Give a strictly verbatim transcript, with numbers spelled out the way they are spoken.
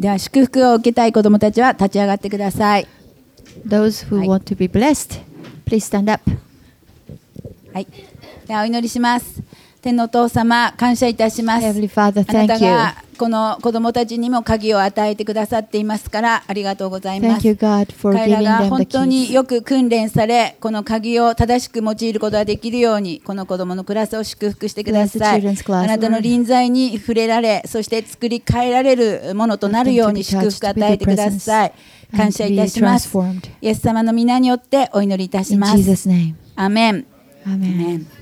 では祝福を受けたい子どもたちは立ち上がってください。 Those who はい。 want to be blessed, please stand up. はい、ではお祈りします。天のお父様、感謝いたします。 Heavenly Father, あなた thank you. がこの子どもたちにも鍵を与えてくださっていますからありがとうございま Thank す。 you, God, for 彼ら giving が them 本 the 当に keys. よく訓練され、この鍵を正しく用いることができるように、この子どものクラスを祝福してください。 Bless the children's class, あなたの臨在に触れられ、そして作り変えられるものとなるように祝福を与えてください。感謝いたします。イエス様の皆によってお祈りいたし In ます。 Jesus' name. アメン。 Amen. アメン。